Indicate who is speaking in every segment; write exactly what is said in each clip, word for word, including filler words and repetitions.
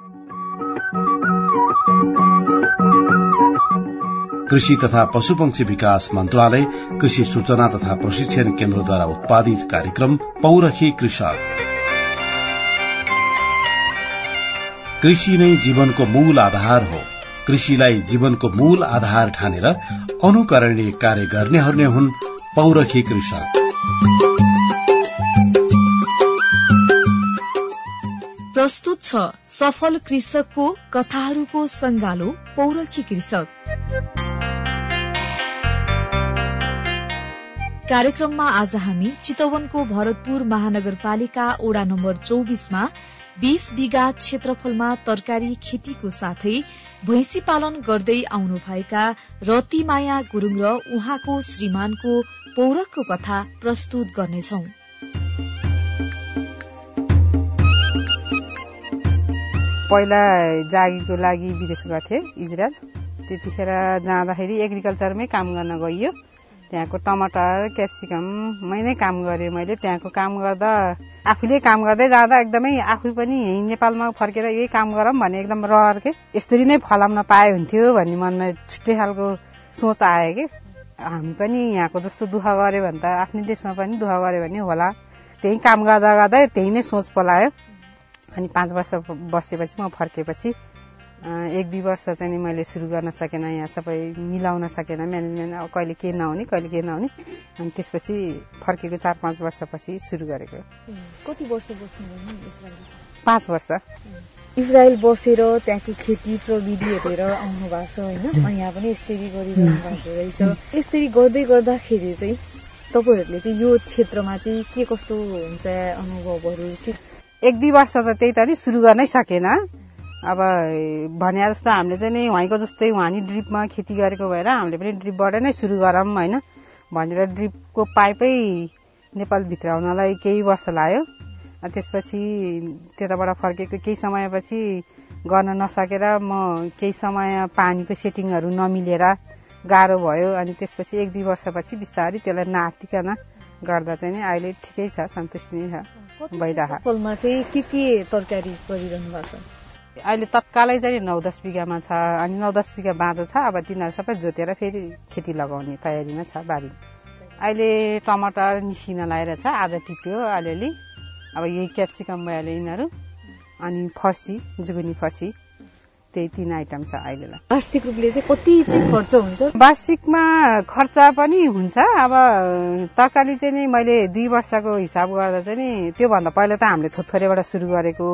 Speaker 1: कृषि तथा पशुपक्षी विकास मन्त्रालय, कृषि सूचना तथा प्रशिक्षण केन्द्रद्वारा उत्पादित कार्यक्रम पौरखी कृषक। कृषि नै जीवनको मूल आधार हो। कृषिलाई जीवनको मूल आधार ठानेर अनुकरणीय कार्य गर्नेहरू नै हुन् पौरखी कृषक।
Speaker 2: प्रस्तुत छ सफल कृषकको कथाहरूको संगालो पौरखी कृषक। कार्यक्रममा आज हामी चितवनको भरतपुर महानगरपालिका ओडा नम्बर चौबीसमा बीस बिघा क्षेत्रफलमा तरकारी खेतीको साथै भैंसी पालन गर्दै आउनुभएका रतिमाया गुरूङ र उहाँको श्रीमानको पौरखको कथा प्रस्तुत गर्नेछौं।
Speaker 3: पहिला जागिरको लागि विदेश गथे इजरायल। त्यतिखेर जाँदाखेरि एग्रिकल्चरमै काम गर्न गइयो। त्यहाँको टमाटर क्याप्सिकममै नै काम गरेँ मैले। त्यहाँको काम गर्दा आफूले काम गर्दै जाँदा एकदमै आफू पनि यही नेपालमा फर्केर यही काम गरौँ भन्ने एकदम रहर के यसरी नै फलाउन पाए हुन्थ्यो भन्ने मनमा छुट्टै खालको सोच आयो कि हामी पनि यहाँको जस्तो दुःख गऱ्यो भने त आफ्नै देशमा पनि दुःख गऱ्यो भने होला। त्यही काम गर्दा गर्दै त्यही नै सोच पलायो। अनि पाँच वर्ष बसेपछि म फर्केपछि एक दुई वर्ष चाहिँ मैले सुरु गर्न सकेन, यहाँ सबै मिलाउन सकेन, म्यानेजमेन्ट कहिले के नहुने कहिले के नहुने। अनि त्यसपछि फर्केको चार पाँच वर्षपछि सुरु गरेको।
Speaker 2: कति वर्ष बस्नुभयो?
Speaker 3: पाँच वर्ष।
Speaker 2: इजरायल बसेर त्यहाँको खेती प्रविधि हेरेर आउनु भएको छ होइन, अनि यहाँ पनि यसरी गरिरहनु भएको रहेछ। यसरी गर्दै गर्दाखेरि चाहिँ तपाईँहरूले चाहिँ यो क्षेत्रमा चाहिँ के कस्तो हुन्छ अनुभवहरू?
Speaker 3: एक दुई वर्ष त त्यही त नि सुरु गर्नै सकेन। अब भने जस्तो हामीले चाहिँ नि उहाँको जस्तै उहाँ नि ड्रिपमा खेती गरेको भएर हामीले पनि ड्रिपबाट नै सुरु गरौँ होइन भनेर ड्रिपको पाइपै नेपालभित्र आउनलाई केही वर्ष लाग्यो। त्यसपछि त्यताबाट फर्केको केही समयपछि गर्न नसकेर म केही समय पानीको सेटिङहरू नमिलेर गाह्रो भयो। अनि त्यसपछि एक दुई वर्षपछि बिस्तारै त्यसलाई नातिकन गर्दा चाहिँ नि अहिले ठिकै छ, सन्तुष्टि नै छ भइरहेको।
Speaker 2: फलमा चाहिँ के के तरकारी गरिरहनु भएको छ?
Speaker 3: अहिले तत्कालै चाहिँ नौ दस बिघामा छ। अनि नौ दस बिघा बाँझो छ। अब तिनीहरू सबै जोतेर फेरि खेती लगाउने तयारीमा छ बारी। अहिले टमाटर निस्किन लागेर छ, आज टिप्यो अलिअलि। अब यही क्याप्सिकम भइहाल्यो यिनीहरू। अनि फर्सी, जुगुनी फर्सी, त्यही तीन आइटम छ अहिलेलाई।
Speaker 2: वार्षिक रूपले चाहिँ कति चाहिँ खर्च हुन्छ?
Speaker 3: वार्षिकमा खर्च पनि हुन्छ। अब तरकारी चाहिँ नि मैले दुई वर्षको हिसाब गर्दा चाहिँ नि त्योभन्दा पहिला त हामीले थोथोरेबाट सुरु गरेको,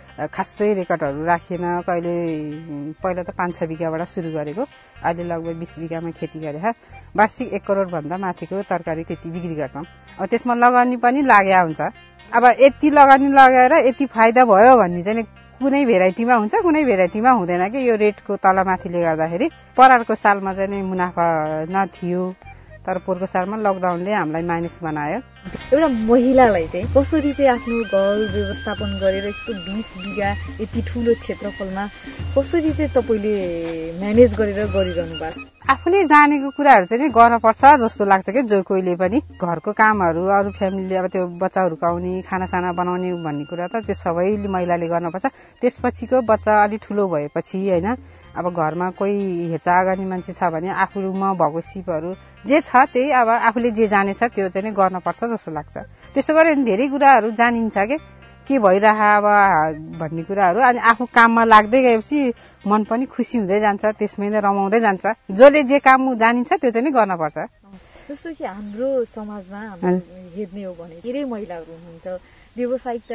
Speaker 3: खासै रेकर्डहरू राखेन। कहिले पहिला त पाँच छ बिघाबाट सुरु गरेको, अहिले लगभग बिस बिघामा खेती गरे। वार्षिक एक करोड भन्दा माथिको तरकारी त्यति बिक्री गर्छौँ। अब त्यसमा लगानी पनि लाग्या हुन्छ। अब यति लगानी लगाएर यति फाइदा भयो भन्ने चाहिँ कुनै भेराइटीमा हुन्छ, कुनै भेराइटीमा हुँदैन कि यो रेटको तलमाथिले गर्दाखेरि। परारको सालमा चाहिँ मुनाफा नथियो, तर पोहोरको सालमा लकडाउनले हामीलाई माइनस बनायो।
Speaker 2: एउटा महिलालाई चाहिँ कसरी चाहिँ आफ्नो घर व्यवस्थापन गरेर यस्तो बीस बिघा यति ठुलो क्षेत्रफलमा कसरी चाहिँ तपाईँले म्यानेज गरेर गरिरहनु भएको?
Speaker 3: आफूले जानेको कुराहरू चाहिँ गर्नुपर्छ जस्तो लाग्छ कि जो कोहीले पनि घरको कामहरू अरू फ्यामिलीले अब त्यो बच्चा हुर्काउने, खानासाना बनाउने भन्ने कुरा त त्यो सबैले महिलाले गर्नुपर्छ। त्यसपछिको बच्चा अलिक ठुलो भएपछि होइन अब घरमा कोही हेरचाह गर्ने मान्छे छ भने आफूमा भएको सिपहरू जे छ त्यही अब आफूले जे जानेछ त्यो चाहिँ गर्नुपर्छ जस्तो लाग्छ। त्यसो गऱ्यो भने धेरै कुराहरू जानिन्छ के के भइरह अब भन्ने कुराहरू। अनि आफू काममा लाग्दै गएपछि मन पनि खुसी हुँदै जान्छ, त्यसमै नै रमाउँदै जान्छ। जसले जे काम जानिन्छ त्यो चाहिँ गर्नुपर्छ।
Speaker 2: जस्तो कि हाम्रो समाजमा हेर्ने हो भने धेरै महिलाहरू हुनुहुन्छ व्यवसायिकता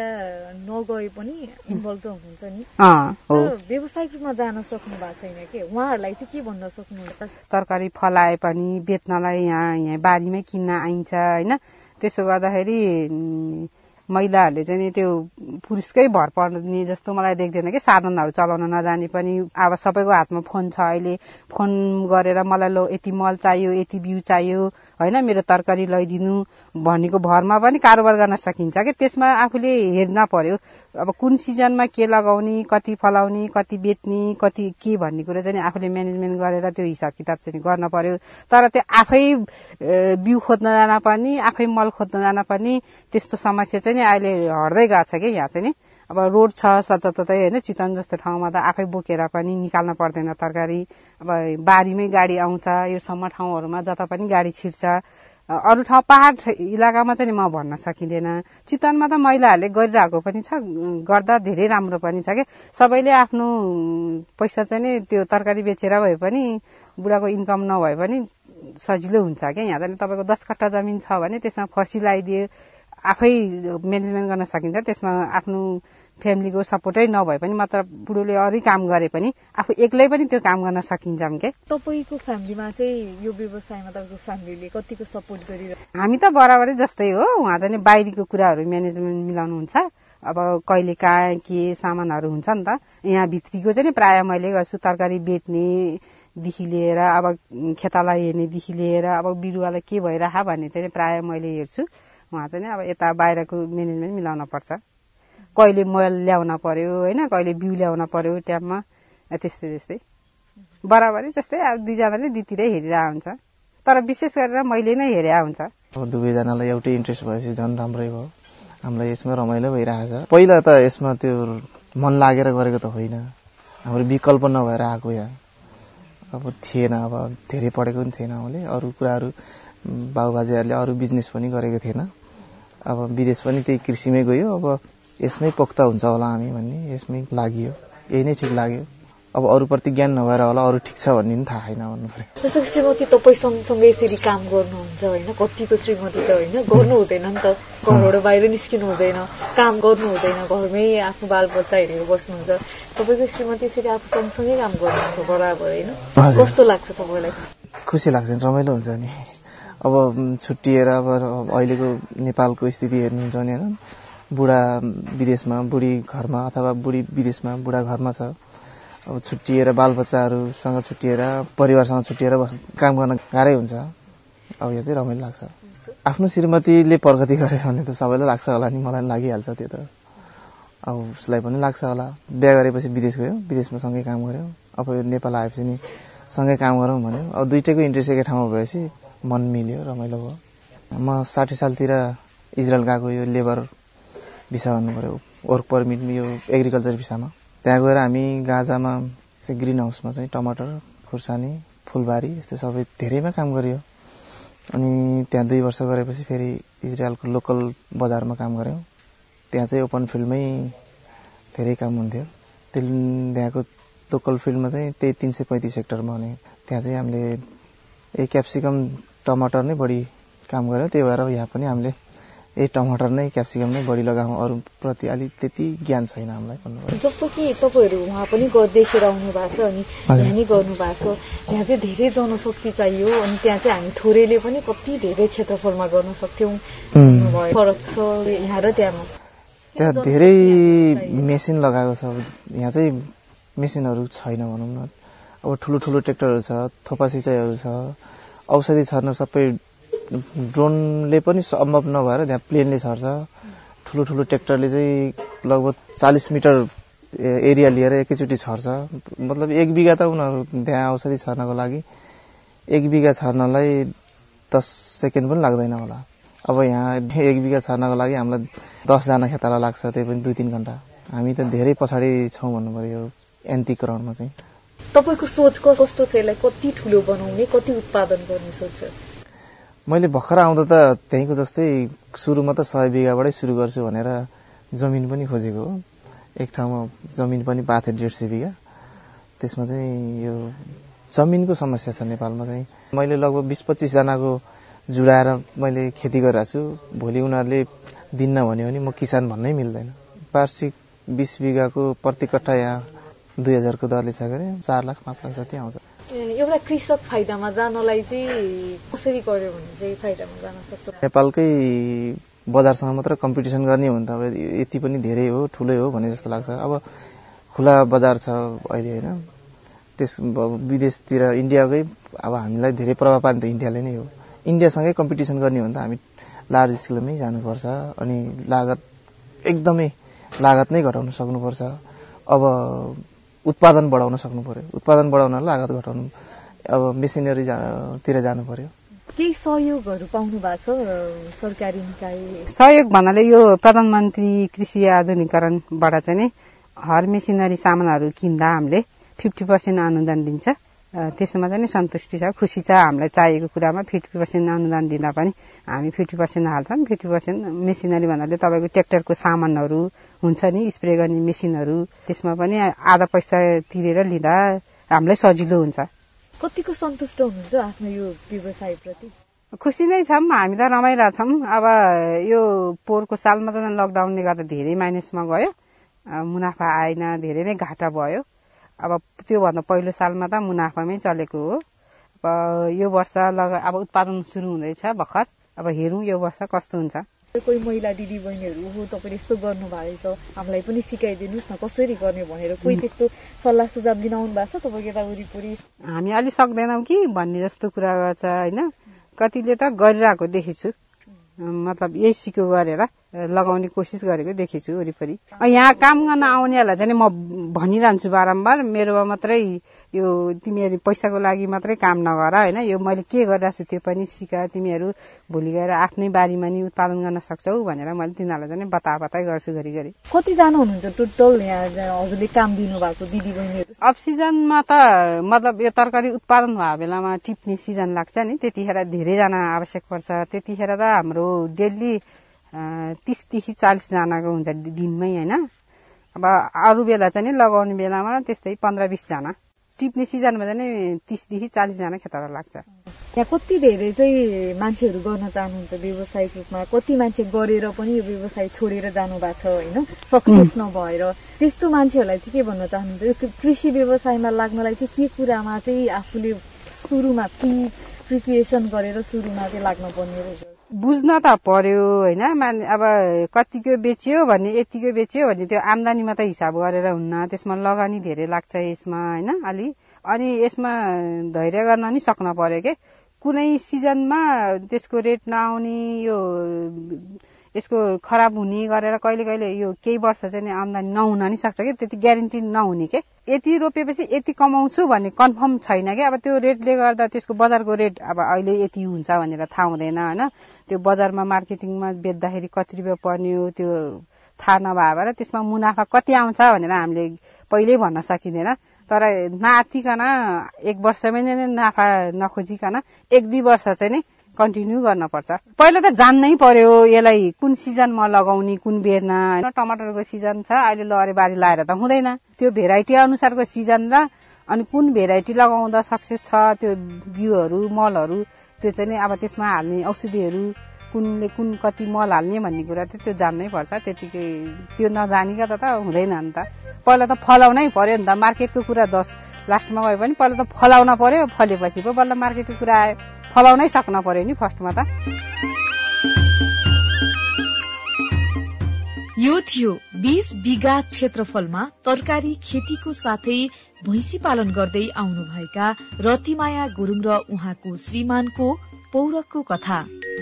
Speaker 2: नगए पनि इन्भल्भ त हुनुहुन्छ नि, व्यवसायिक रूपमा जान सक्नु भएको छैन के, उहाँहरूलाई चाहिँ के भन्न सक्नुहुन्छ?
Speaker 3: तरकारी फलाए पनि बेच्नलाई यहाँ यहाँ बारीमै किन्न आइन्छ होइन। त्यसो गर्दाखेरि महिलाहरूले चाहिँ नि त्यो पुरुषकै भर पर्ने जस्तो मलाई देख्दैन कि साधनहरू चलाउन नजाने पनि। अब सबैको हातमा फोन छ अहिले, फोन गरेर मलाई लो यति मल चाहियो, यति बिउ चाहियो होइन, मेरो तरकारी लैदिनु भनेको भरमा पनि कारोबार गर्न सकिन्छ कि। त्यसमा आफूले हेर्न पर्यो अब कुन सिजनमा के लगाउने, कति फलाउने, कति बेच्ने, कति के भन्ने कुरा चाहिँ आफूले म्यानेजमेन्ट गरेर त्यो हिसाब किताब चाहिँ गर्न पर्यो। तर त्यो आफै बिउ खोज्न जान पनि, आफै मल खोज्न जान पनि त्यस्तो समस्या चाहिँ अहिले हट्दै गएको छ कि यहाँ चाहिँ नि। अब रोड छ सतततै होइन, चितवन जस्तो ठाउँमा त आफै बोकेर पनि निकाल्न पर्दैन तरकारी। अब बारीमै गाडी आउँछ, यो सम्म ठाउँहरूमा जता पनि गाडी छिर्छ। अरू ठाउँ पहाड इलाकामा चाहिँ म भन्न सकिँदैन। चितवनमा त महिलाहरूले गरिरहेको पनि छ, गर्दा धेरै राम्रो पनि छ क्या। सबैले आफ्नो पैसा चाहिँ नि त्यो तरकारी बेचेर भए पनि, बुढाको इन्कम नभए पनि सजिलो हुन्छ क्या। यहाँ चाहिँ तपाईँको दस कट्टा जमिन छ भने त्यसमा फर्सी लगाइदियो, आफै म्यानेजमेन्ट गर्न सकिन्छ। त्यसमा आफ्नो फ्यामिलीको सपोर्टै नभए पनि मात्र बुढोले अरू काम गरे पनि आफू एक्लै पनि त्यो काम गर्न सकिन्छ के।
Speaker 2: तपाईँको फ्यामिलीमा चाहिँ यो व्यवसायमा तपाईँको फ्यामिलीले कतिको सपोर्ट गरिरहेको?
Speaker 3: हामी त बराबरै जस्तै हो। उहाँ चाहिँ बाहिरीको कुराहरू म्यानेजमेन्ट मिलाउनुहुन्छ। अब कहिले कहाँ के सामानहरू हुन्छ नि त, यहाँ भित्रीको चाहिँ प्रायः मैले गर्छु। तरकारी बेच्नेदेखि लिएर अब खेतालाई हेर्नेदेखि लिएर अब बिरुवालाई के भइरह भन्ने चाहिँ प्रायः मैले हेर्छु। उहाँ चाहिँ अब यता बाहिरको म्यानेजमेन्ट मिलाउन पर्छ। कहिले मल ल्याउन पर्यो होइन, कहिले बिउ ल्याउन पर्यो टाइममा, त्यस्तै त्यस्तै बराबरी जस्तै अब दुईजनाले दुईतिरै हेरिरहेको हुन्छ। तर विशेष गरेर मैले नै हेरे हुन्छ।
Speaker 4: अब दुवैजनालाई एउटै इन्ट्रेस्ट भएपछि झन् राम्रै भयो। हामीलाई यसमा रमाइलो भइरहेको छ। पहिला त यसमा त्यो मन लागेर गरेको त होइन, हाम्रो विकल्प नभएर आएको यहाँ। अब थिएन, अब धेरै पढेको पनि थिएन हामीले, अरू कुराहरू बाबुबाजेहरूले अरू बिजनेस पनि गरेको थिएन। अब विदेश पनि त्यही कृषिमै गयो। अब यसमै पोख्ता हुन्छ होला हामी भन्ने यसमै लाग्यो, यही नै ठिक लाग्यो। अब अरूप्रति ज्ञान नभएर होला, अरू ठिक छ भन्ने पनि थाहा छैन भन्नु पर्यो।
Speaker 2: जस्तो श्रीमती तपाईँ सँगसँगै यसरी काम गर्नुहुन्छ होइन, कतिको श्रीमती त होइन गर्नु हुँदैन नि त, घरबाट बाहिर निस्किनु हुँदैन, काम गर्नु हुँदैन, घरमै आफ्नो बालबच्चा हेरेर बस्नुहुन्छ। तपाईँको श्रीमती यसरी आफू सँगसँगै काम गर्नुहुन्छ बराबर होइन, कस्तो लाग्छ तपाईँलाई?
Speaker 4: खुसी लाग्छ, रमाइलो हुन्छ नि। अब छुट्टिएर अब अहिलेको नेपालको स्थिति हेर्नुहुन्छ भने होइन, बुढा विदेशमा, बुढी घरमा, अथवा बुढी विदेशमा, बुढा घरमा छ। अब छुट्टिएर बालबच्चाहरूसँग छुट्टिएर परिवारसँग छुट्टिएर बस काम गर्न गाह्रै हुन्छ। अब यो चाहिँ रमाइलो लाग्छ। आफ्नो श्रीमतीले प्रगति गरे भने त सबैलाई लाग्छ होला नि, मलाई पनि लागिहाल्छ त्यो त। अब उसलाई पनि लाग्छ होला। बिहा गरेपछि विदेश गयो, विदेशमा सँगै काम गऱ्यो। अब यो नेपाल आएपछि नि सँगै काम गरौँ भन्यो। अब दुइटैको इन्ट्रेस्ट एकै ठाउँमा भएपछि मन मिल्यो, रमाइलो भयो। म साठी सालतिर इजरायल गएको, यो लेबर भिसा भन्नु पर्यो, वर्क पर्मिट, यो एग्रिकल्चर भिसामा। त्यहाँ गएर हामी गाजामा चाहिँ ग्रिन हाउसमा चाहिँ टमाटर, खुर्सानी, फुलबारी यस्तो सबै धेरैमा काम गरियो। अनि त्यहाँ दुई वर्ष गरेपछि फेरि इजरायलको लोकल बजारमा काम गऱ्यौँ। त्यहाँ चाहिँ ओपन फिल्डमै धेरै काम हुन्थ्यो। त्यहाँको लोकल फिल्डमा चाहिँ त्यही तिन सय पैँतिस हेक्टरमा हुने। त्यहाँ चाहिँ हामीले यही क्याप्सिकम टमाटर नै बढी काम गऱ्यौँ। त्यही भएर यहाँ पनि हामीले यही टमाटर नै क्याप्सिकम नै बढी लगाउँ, अरूप्रति अलिक त्यति ज्ञान छैन हामीलाई भन्नुभयो।
Speaker 2: जस्तो कि तपाईँहरू उहाँ पनि देखेर आउनु भएको छ अनि यहाँ नै गर्नु भएको छ। यहाँ चाहिँ धेरै जनशक्ति चाहियो अनि त्यहाँ चाहिँ हामी थोरैले पनि कति धेरै क्षेत्रफलमा गर्न सक्थ्यौँ। फरक छ यहाँ र त्यहाँमा।
Speaker 4: त्यहाँ धेरै मेसिन लगाएको छ। यहाँ चाहिँ मेसिनहरू छैन भनौँ न। अब ठुलो ठुलो ट्र्याक्टरहरू छ, थोपा सिँचाइहरू छ, औषधि छर्न सबै ड्रोनले पनि सम्भव नभएर त्यहाँ प्लेनले छर्छ। ठुलो ठुलो ट्र्याक्टरले चाहिँ लगभग चालिस मिटर एरिया लिएर एकैचोटि छर्छ। मतलब एक बिघा त उनीहरू त्यहाँ औषधि छर्नको लागि एक बिघा छर्नलाई दस सेकेन्ड पनि लाग्दैन होला। अब यहाँ एक बिघा छर्नको लागि हामीलाई दसजना खेताला लाग्छ, त्यही पनि दुई तिन घन्टा। हामी त धेरै पछाडि छौँ भन्नु पर्यो यन्त्रीकरणमा चाहिँ।
Speaker 2: तपाईँको सोच कस्तो छ, यसलाई कति ठुलो बनाउने, कति उत्पादन गर्ने सोच?
Speaker 4: मैले भर्खर आउँदा त त्यहीँको जस्तै सुरुमा त सय बिघाबाटै सुरु गर्छु भनेर जमिन पनि खोजेको हो। एक ठाउँमा जमिन पनि पाएको थियो डेढ सय बिघा। त्यसमा चाहिँ यो जमिनको समस्या छ नेपालमा चाहिँ। मैले लगभग बिस पच्चिसजनाको जुडाएर मैले खेती गरिरहेको छु। भोलि उनीहरूले दिन्न भन्यो भने म किसान भन्नै मिल्दैन। वार्षिक बिस बिघाको प्रति कट्ठा यहाँ दुई हजारको दरले छ गरे चार लाख पाँच लाख जति आउँछ।
Speaker 2: एउटा कृषक फाइदामा जानलाई चाहिँ कसरी गर्यो भने चाहिँ फाइदामा जान सक्छ?
Speaker 4: नेपालकै बजारसँग मात्र कम्पिटिसन गर्ने हो भने त अब यति पनि धेरै हो, ठुलै हो भने जस्तो लाग्छ। अब खुला बजार छ अहिले होइन, त्यस विदेशतिर इन्डियाकै अब हामीलाई धेरै प्रभाव पार्ने त इन्डियाले नै हो। इन्डियासँगै कम्पिटिसन गर्ने हो भने त हामी लार्ज स्केलमै जानुपर्छ अनि लागत एकदमै लागत नै घटाउन सक्नुपर्छ। अब उत्पादन बढाउन सक्नु पर्यो। उत्पादन बढाउन लागत घटाउनु, अब मेसिनरी तिर जानु पर्यो।
Speaker 2: केही सहयोगहरू पाउनु भएको छ सरकारी निकाय?
Speaker 3: सहयोग भन्नाले यो प्रधानमन्त्री कृषि आधुनिकीकरणबाट चाहिँ नि हर मेसिनरी सामानहरू किन्दा हामीले फिफ्टी पर्सेन्ट अनुदान दिन्छ। त्यसमा चाहिँ सन्तुष्टि छ, खुसी छ। हामीलाई चाहिएको कुरामा फिफ्टी पर्सेन्ट अनुदान दिँदा पनि हामी फिफ्टी पर्सेन्ट हाल्छौँ। फिफ्टी पर्सेन्ट मेसिनरी भन्नाले तपाईँको ट्र्याक्टरको सामानहरू हुन्छ नि, स्प्रे गर्ने मेसिनहरू, त्यसमा पनि आधा पैसा तिरेर लिँदा हामीलाई सजिलो हुन्छ।
Speaker 2: कतिको सन्तुष्ट हुनुहुन्छ आफ्नो यो व्यवसायप्रति?
Speaker 3: खुसी नै छौँ, हामी त रमाइरहेछौँ। अब यो पोहोरको सालमा चाहिँ लकडाउनले गर्दा धेरै माइनसमा गयो, मुनाफा आएन, धेरै नै घाटा भयो। अब त्योभन्दा पहिलो सालमा त मुनाफामै चलेको हो। अब यो वर्ष अब उत्पादन सुरु हुँदैछ भर्खर, अब हेरौँ यो वर्ष कस्तो हुन्छ।
Speaker 2: कोही महिला दिदी बहिनीहरू हो तपाईँले यस्तो गर्नु भएको छ, हामीलाई पनि सिकाइदिनुहोस् न कसरी गर्ने भनेर कोही त्यस्तो सल्लाह सुझाव दिन आउनु भएको छ तपाईँको यता वरिपरि? हामी अलि सक्दैनौँ कि भन्ने जस्तो कुरा गर्छ होइन। कतिले त गरिरहेको देखेछु, मतलब यही सिक्यो गरेर लगाउने कोसिस गरेको देखेछु वरिपरि। यहाँ काम गर्न आउनेहरूलाई चाहिँ म भनिरहन्छु बारम्बार, मेरोमा मात्रै यो तिमीहरू पैसाको लागि मात्रै काम नगर होइन, यो मैले के गरिरहेको छु त्यो पनि सिक, तिमीहरू भोलि गएर आफ्नै बारीमा नि उत्पादन गर्न सक्छौ भनेर मैले तिनीहरूलाई चाहिँ बता बताइ गर्छु घरिघरि। कतिजना हुनुहुन्छ टोटल यहाँ हजुरले काम दिनुभएको दिदी बहिनीहरू?
Speaker 3: अफ सिजनमा त मतलब यो तरकारी उत्पादन भएको बेलामा टिप्ने सिजन लाग्छ नि, त्यतिखेर धेरैजना आवश्यक पर्छ। त्यतिखेर त हाम्रो डेली तीसदेखि चालिस जनाको हुन्छ दिनमै होइन। अब अरू बेला चाहिँ लगाउने बेलामा त्यस्तै पन्ध्र बिसजना, टिप्ने सिजनमा चाहिँ तीसदेखि चालिसजना खेताला लाग्छ।
Speaker 2: यहाँ कति धेरै चाहिँ मान्छेहरू गर्न चाहनुहुन्छ व्यावसायिक रूपमा? कति मान्छे गरेर पनि यो व्यवसाय छोडेर जानु भएको छ होइन, सक्सेस नभएर? त्यस्तो मान्छेहरूलाई चाहिँ के भन्न चाहनुहुन्छ? यो कृषि व्यवसायमा लाग्नलाई चाहिँ के कुरामा चाहिँ आफूले सुरुमा प्रि प्रिपरेसन गरेर सुरुमा चाहिँ लाग्न पर्ने रहेछ?
Speaker 3: बुझ्न त पर्यो होइन। मान अब कतिको बेच्यो भन्ने, यतिको बेच्यो भन्ने त्यो आम्दानीमा त हिसाब गरेर हुन्न, त्यसमा लगानी धेरै लाग्छ यसमा होइन अलि। अनि यसमा धैर्य गर्न नि सक्न पर्यो के। कुनै सिजनमा त्यसको रेट नआउने, यो यसको खराब हुने गरेर कहिले कहिले यो केही वर्ष चाहिँ आम्दानी नहुन नि सक्छ कि, त्यति ग्यारेन्टी नहुने के। यति रोपेपछि यति कमाउँछु भन्ने कन्फर्म छैन कि। अब त्यो रेटले गर्दा त्यसको बजारको रेट अब अहिले यति हुन्छ भनेर थाहा हुँदैन होइन। त्यो बजारमा मार्केटिङमा बेच्दाखेरि कति रुपियाँ पर्ने हो त्यो थाहा नभएर त्यसमा मुनाफा कति आउँछ भनेर हामीले पहिल्यै भन्न सकिँदैन। तर नआतिकन एक वर्षमै नै नाफा नखोजिकन एक दुई वर्ष चाहिँ नि कन्टिन्यू गर्न पर्छ। पहिला त जान्नै पर्यो यसलाई कुन सिजनमा लगाउने, कुन बेर्न होइन। टमाटरको सिजन छ अहिले, लहरे बारी लाएर त हुँदैन। त्यो भेराइटी अनुसारको सिजन र अनि कुन भेराइटी लगाउँदा सक्सेस छ, त्यो बिउहरू मलहरू त्यो चाहिँ नि अब त्यसमा हाल्ने औषधिहरू कुनले कुन कति मल हाल्ने भन्ने कुरा चाहिँ त्यो जान्नै पर्छ। त्यतिकै त्यो नजानिकन त हुँदैन नि त। पहिला त फलाउनै पर्यो नि त। मार्केटको कुरा दस लास्टमा गयो भने पहिला त फलाउन पर्यो, फलेपछि पो बल्ल मार्केटको कुरा आयो। फलाउनै सक्न पर्यो नि फर्स्टमा त।
Speaker 2: यो थियो बीस बिघा क्षेत्रफलमा तरकारी खेतीको साथै भैँसी पालन गर्दै आउनुभएका रतिमाया गुरुङ र उहाँको श्रीमानको पौरखको कथा।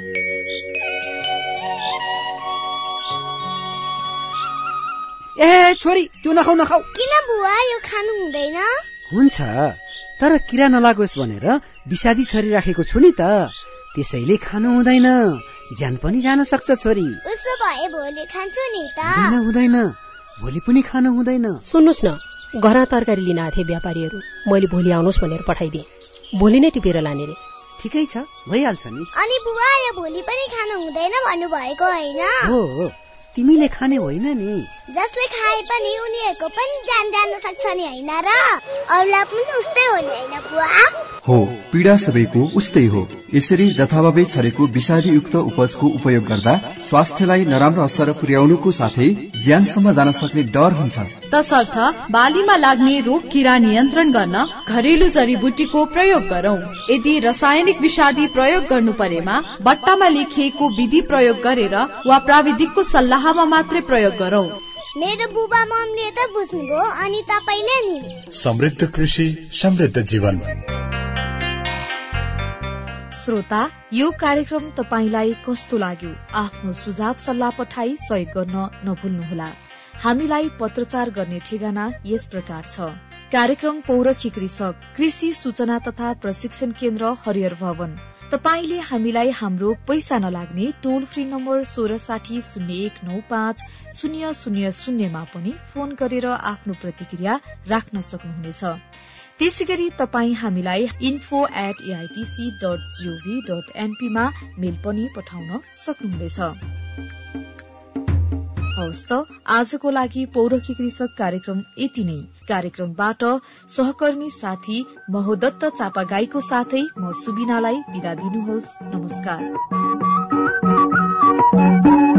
Speaker 5: ए छोरी त्यो नखाऊ नखाऊ।
Speaker 6: किन बुवा यो खानु हुँदैन?
Speaker 5: हुन्छ तर किरा नलागोस् भनेर विषादी छरी राखेको छु नि त, त्यसैले खानु हुँदैन, ज्यान पनि जान सक्छ छोरी।
Speaker 6: उसो भए भोलि खान्छु नि त।
Speaker 5: हुँदैन हुँदैन, भोलि पनि खानु हुँदैन।
Speaker 7: सुन्नुस् न, घरमा तरकारी लिन आथे व्यापारीहरू, मैले भोलि आउनुहोस् भनेर पठाइदिए, भोलि नै टिपेर लाने रे।
Speaker 5: ठिकै छ, भइहाल्छ नि।
Speaker 6: अनि बुवा यो भोलि पनि खानु हुँदैन भन्नुभएको होइन?
Speaker 5: हो तिमीले खाने होइन नि।
Speaker 6: जसले खाए पनि उनीहरूको पनि जान जान सक्छ नि होइन र? अरूलाई पनि उस्तै हो नि होइन बुवा?
Speaker 8: हो, पीडा सबैको उस्तै हो। यसरी जथाभावी छरेको विषादीयुक्त उपजको उपयोग गर्दा स्वास्थ्यलाई नराम्रो असर पुर्याउनुको साथै ज्यानसम्म जान सक्ने डर हुन्छ।
Speaker 9: तसर्थ बालीमा लाग्ने रोग किरा नियन्त्रण गर्न घरेलु जडीबुटीको प्रयोग गरौं। यदि रासायनिक विषादी प्रयोग गर्नु परेमा बट्टामा लेखिएको विधि प्रयोग गरेर वा प्राविधिकको सल्लाहमा मात्रै प्रयोग गरौं।
Speaker 6: मेरो बुबा मम्मीले त बुझ्नुभयो, अनि तपाईले नि?
Speaker 10: समृद्ध कृषि समृद्ध जीवन।
Speaker 2: श्रोता, यो कार्यक्रम तपाईलाई कस्तो लाग्यो? आफ्नो सुझाव सल्लाह पठाई सहयोग गर्न नभुल्नुहोला। हामीलाई पत्रचार गर्ने ठेगाना यस प्रकार छ: कार्यक्रम पौरखी कृषक, कृषि सूचना तथा प्रशिक्षण केन्द्र, हरिहर भवन, तपाईले हामीलाई हाम्रो पैसा नलाग्ने टोल फ्री नम्बर सोह्र साठी शून्य एक नौ पाँच शून्य शून्य शून्यमा पनि फोन गरेर आफ्नो प्रतिक्रिया राख्न सक्नुहुनेछ। त्यसैगरी तपाई हामीलाई info at AITC dot GOV dot NP मा मेल पनि पठाउन सक्नुहुनेछ। हवस् त आजको लागि पौरखी कृषक कार्यक्रम यति नै। कार्यक्रमबाट सहकर्मी साथी महोदत्त चापागाईको साथै म सुबिनालाई बिदा दिनुहोस्। नमस्कार।